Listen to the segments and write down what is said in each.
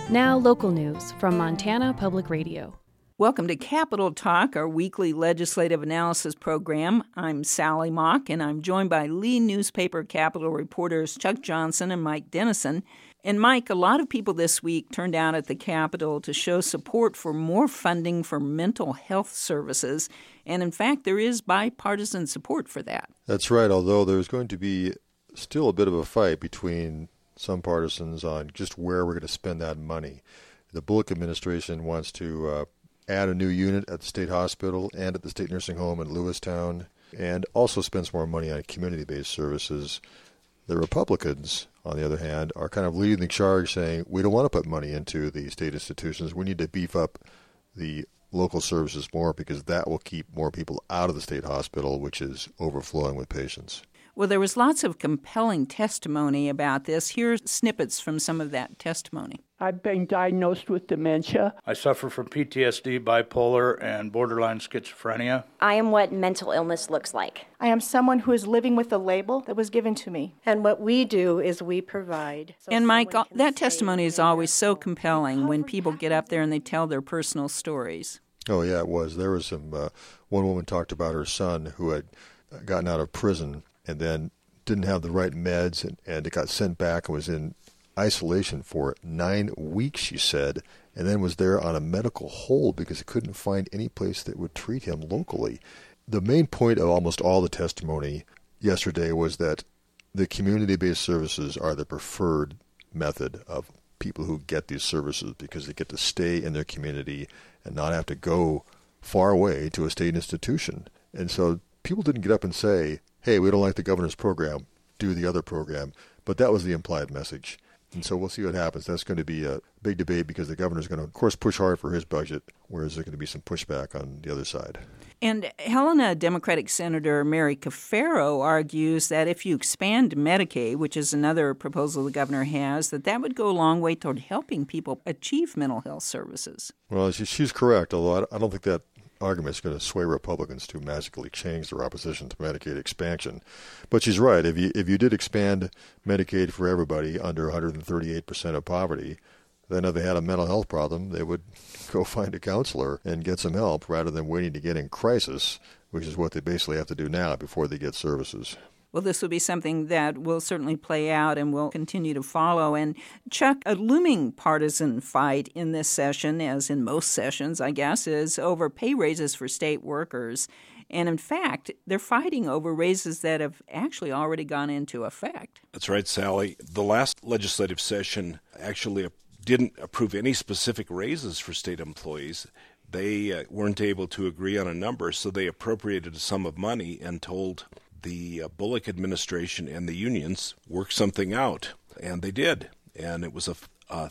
Now local news from Montana Public Radio. Welcome to Capitol Talk, our weekly legislative analysis program. I'm Sally Mock, and I'm joined by lead newspaper Capitol reporters Chuck Johnson and Mike Dennison. And Mike, a lot of people this week turned out at the Capitol to show support for more funding for mental health services. And in fact, there is bipartisan support for that. That's right, although there's going to be still a bit of a fight between some partisans on just where we're going to spend that money. The Bullock administration wants to add a new unit at the state hospital and at the state nursing home in Lewistown, and also spends more money on community-based services. The Republicans, on the other hand, are kind of leading the charge, saying we don't want to put money into the state institutions. We need to beef up the local services more because that will keep more people out of the state hospital, which is overflowing with patients. Well, there was lots of compelling testimony about this. Here's snippets from some of that testimony. I've been diagnosed with dementia. I suffer from PTSD, bipolar, and borderline schizophrenia. I am what mental illness looks like. I am someone who is living with a label that was given to me. And what we do is we provide. And Mike, that testimony is always so compelling when people get up there and they tell their personal stories. Oh, yeah, it was. There was some, one woman talked about her son who had gotten out of prison and then didn't have the right meds, and it got sent back and was in isolation for 9 weeks, she said, and then was there on a medical hold because it couldn't find any place that would treat him locally. The main point of almost all the testimony yesterday was that the community-based services are the preferred method of people who get these services because they get to stay in their community and not have to go far away to a state institution. And so people didn't get up and say, hey, we don't like the governor's program, do the other program. But that was the implied message. And so we'll see what happens. That's going to be a big debate because the governor's going to, of course, push hard for his budget, whereas there's going to be some pushback on the other side. And Helena Democratic Senator Mary Cafaro argues that if you expand Medicaid, which is another proposal the governor has, that would go a long way toward helping people achieve mental health services. Well, she's correct, although I don't think that argument is going to sway Republicans to magically change their opposition to Medicaid expansion. But she's right. If you did expand Medicaid for everybody under 138% of poverty, then if they had a mental health problem, they would go find a counselor and get some help rather than waiting to get in crisis, which is what they basically have to do now before they get services. Well, this will be something that will certainly play out and will continue to follow. And Chuck, a looming partisan fight in this session, as in most sessions, I guess, is over pay raises for state workers. And in fact, they're fighting over raises that have actually already gone into effect. That's right, Sally. The last legislative session actually didn't approve any specific raises for state employees. They weren't able to agree on a number, so they appropriated a sum of money and told the Bullock administration and the unions work something out, and they did. And it was a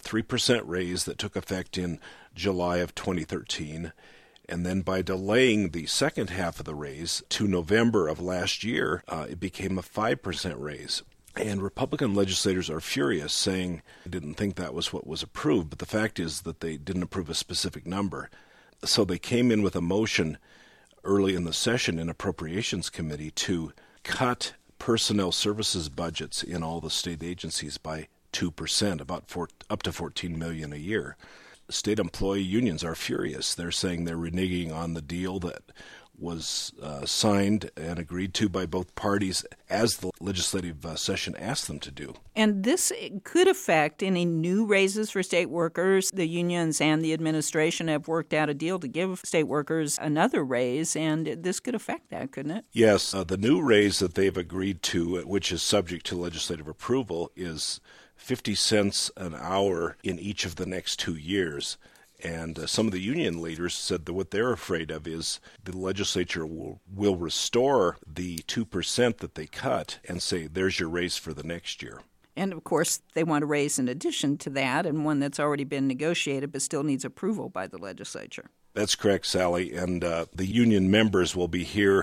3% raise that took effect in July of 2013. And then by delaying the second half of the raise to November of last year, it became a 5% raise. And Republican legislators are furious, saying they didn't think that was what was approved, but the fact is that they didn't approve a specific number. So they came in with a motion early in the session in Appropriations Committee to cut personnel services budgets in all the state agencies by 2%, up to $14 million a year. State employee unions are furious. They're saying they're reneging on the deal that was signed and agreed to by both parties as the legislative session asked them to do. And this could affect any new raises for state workers. The unions and the administration have worked out a deal to give state workers another raise, and this could affect that, couldn't it? Yes. The new raise that they've agreed to, which is subject to legislative approval, is 50 cents an hour in each of the next 2 years. And some of the union leaders said that what they're afraid of is the legislature will restore the 2% that they cut and say, there's your raise for the next year. And, of course, they want to raise in addition to that, and one that's already been negotiated but still needs approval by the legislature. That's correct, Sally. And the union members will be here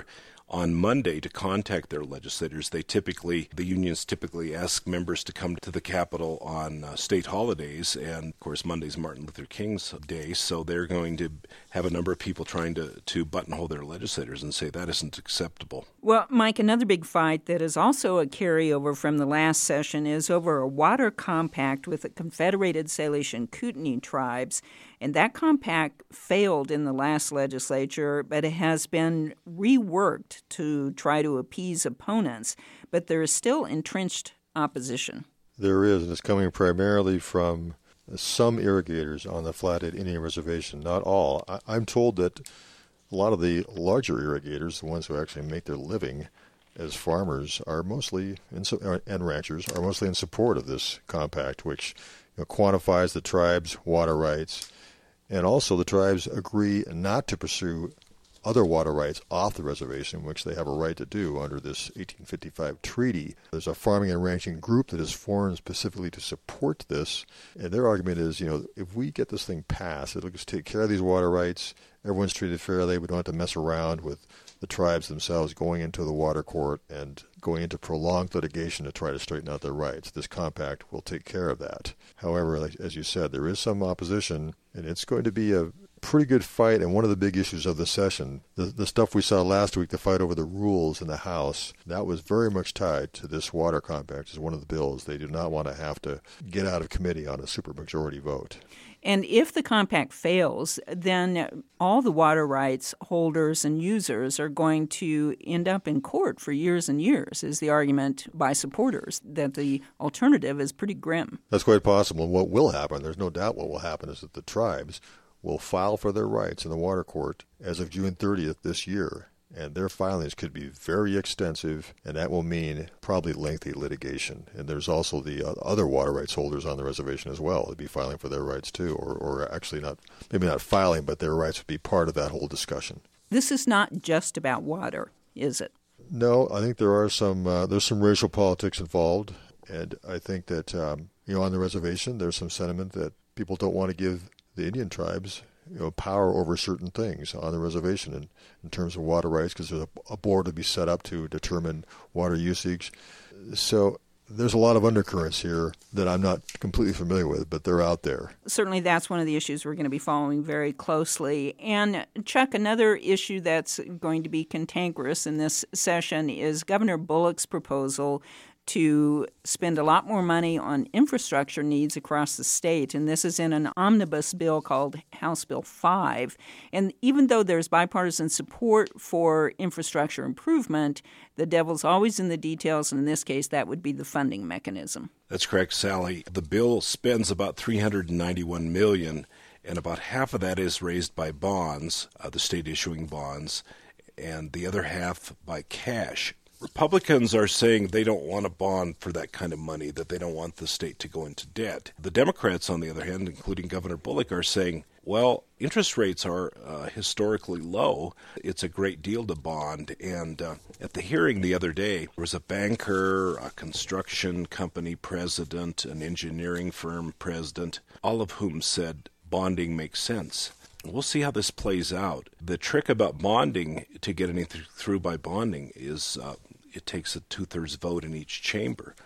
on Monday to contact their legislators. The unions typically ask members to come to the Capitol on state holidays, and of course Monday's Martin Luther King's Day, so they're going to have a number of people trying to buttonhole their legislators and say that isn't acceptable. Well, Mike, another big fight that is also a carryover from the last session is over a water compact with the Confederated Salish and Kootenai tribes. And that compact failed in the last legislature, but it has been reworked to try to appease opponents. But there is still entrenched opposition. There is, and it's coming primarily from some irrigators on the Flathead Indian Reservation, not all. I'm told that a lot of the larger irrigators, the ones who actually make their living as farmers, are mostly and ranchers are mostly in support of this compact, which quantifies the tribe's water rights. And also the tribes agree not to pursue other water rights off the reservation, which they have a right to do under this 1855 treaty. There's a farming and ranching group that is formed specifically to support this. And their argument is, if we get this thing passed, it'll just take care of these water rights. Everyone's treated fairly. We don't have to mess around with the tribes themselves going into the water court and going into prolonged litigation to try to straighten out their rights. This compact will take care of that. However, as you said, there is some opposition, and it's going to be a pretty good fight. And one of the big issues of the session, the stuff we saw last week, the fight over the rules in the House, that was very much tied to this water compact as one of the bills. They do not want to have to get out of committee on a supermajority vote. And if the compact fails, then all the water rights holders and users are going to end up in court for years and years, is the argument by supporters, that the alternative is pretty grim. That's quite possible. And what will happen, there's no doubt what will happen, is that the tribes will file for their rights in the water court as of June 30th this year. And their filings could be very extensive, and that will mean probably lengthy litigation. And there's also the other water rights holders on the reservation as well. They'd be filing for their rights too, or actually maybe not filing, but their rights would be part of that whole discussion. This is not just about water, is it? No, I think there's some racial politics involved, and I think that on the reservation there's some sentiment that people don't want to give the Indian tribes power over certain things on the reservation in terms of water rights, because there's a board to be set up to determine water usage. So there's a lot of undercurrents here that I'm not completely familiar with, but they're out there. Certainly that's one of the issues we're going to be following very closely. And Chuck, another issue that's going to be cantankerous in this session is Governor Bullock's proposal to spend a lot more money on infrastructure needs across the state. And this is in an omnibus bill called House Bill 5. And even though there's bipartisan support for infrastructure improvement, the devil's always in the details, and in this case, that would be the funding mechanism. That's correct, Sally. The bill spends about $391 million, and about half of that is raised by bonds, the state issuing bonds, and the other half by cash. Republicans are saying they don't want a bond for that kind of money, that they don't want the state to go into debt. The Democrats, on the other hand, including Governor Bullock, are saying, well, interest rates are historically low. It's a great deal to bond. And at the hearing the other day, there was a banker, a construction company president, an engineering firm president, all of whom said bonding makes sense. We'll see how this plays out. The trick about bonding, to get anything through by bonding, is it takes a 2/3 vote in each chamber.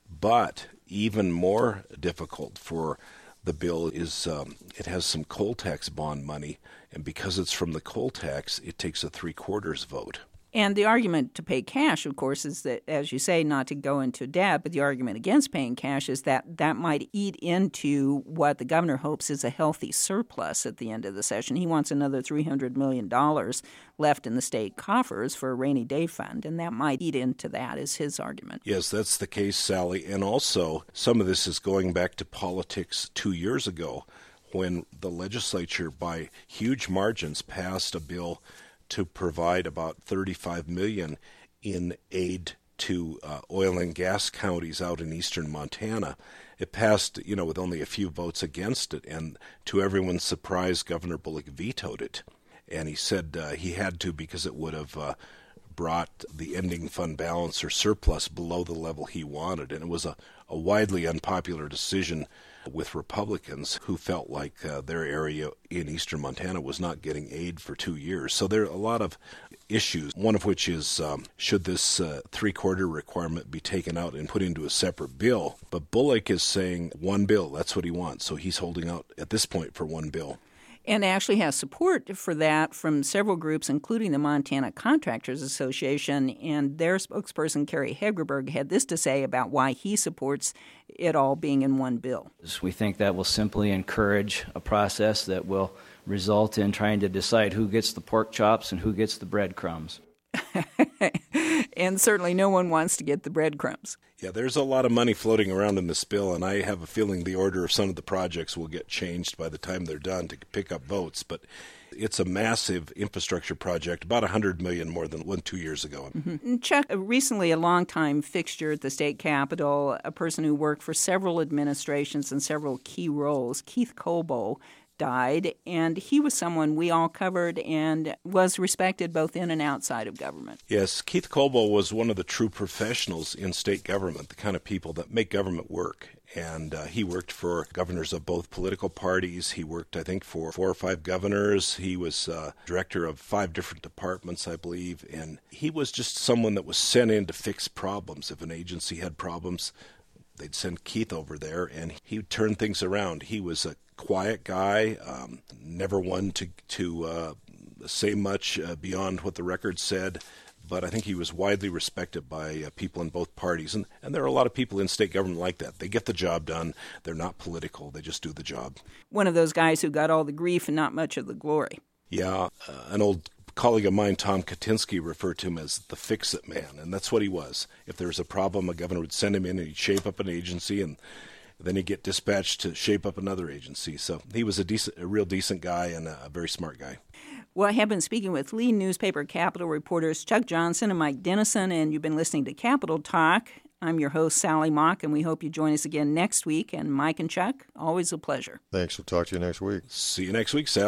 But even more difficult for the bill is it has some coal tax bond money, and because it's from the coal tax, it takes a 3/4 vote. And the argument to pay cash, of course, is that, as you say, not to go into debt, but the argument against paying cash is that that might eat into what the governor hopes is a healthy surplus at the end of the session. He wants another $300 million left in the state coffers for a rainy day fund, and that might eat into that, is his argument. Yes, that's the case, Sally. And also, some of this is going back to politics 2 years ago, when the legislature, by huge margins, passed a bill to provide about $35 million in aid to oil and gas counties out in eastern Montana. It passed, with only a few votes against it, and to everyone's surprise, Governor Bullock vetoed it. And he said he had to because it would have brought the ending fund balance or surplus below the level he wanted. And it was a a widely unpopular decision with Republicans who felt like their area in eastern Montana was not getting aid for 2 years. So there are a lot of issues, one of which is should this three-quarter requirement be taken out and put into a separate bill? But Bullock is saying one bill, that's what he wants. So he's holding out at this point for one bill. And actually has support for that from several groups, including the Montana Contractors Association. And their spokesperson, Kerry Hegerberg, had this to say about why he supports it all being in one bill. We think that will simply encourage a process that will result in trying to decide who gets the pork chops and who gets the breadcrumbs. And certainly no one wants to get the breadcrumbs. Yeah, there's a lot of money floating around in this bill, and I have a feeling the order of some of the projects will get changed by the time they're done to pick up votes. But it's a massive infrastructure project, about $100 million more than 2 years ago. Mm-hmm. Chuck, recently a longtime fixture at the state capitol, a person who worked for several administrations and several key roles, Keith Colbow, died, and he was someone we all covered and was respected both in and outside of government. Yes, Keith Colbow was one of the true professionals in state government, the kind of people that make government work. And he worked for governors of both political parties. He worked, I think, for 4 or 5 governors. He was director of 5 different departments, I believe. And he was just someone that was sent in to fix problems. If an agency had problems, they'd send Keith over there, and he would turn things around. He was a quiet guy, never one to say much beyond what the record said, but I think he was widely respected by people in both parties. And there are a lot of people in state government like that. They get the job done. They're not political. They just do the job. One of those guys who got all the grief and not much of the glory. Yeah, an old colleague of mine, Tom Katinsky, referred to him as the fix-it man, and that's what he was. If there was a problem, a governor would send him in and he'd shape up an agency, and then he'd get dispatched to shape up another agency. So he was a real decent guy and a very smart guy. Well, I have been speaking with lead newspaper Capitol reporters Chuck Johnson and Mike Dennison, and you've been listening to Capitol Talk. I'm your host, Sally Mock, and we hope you join us again next week. And Mike and Chuck, always a pleasure. Thanks. We'll talk to you next week. See you next week, Sal.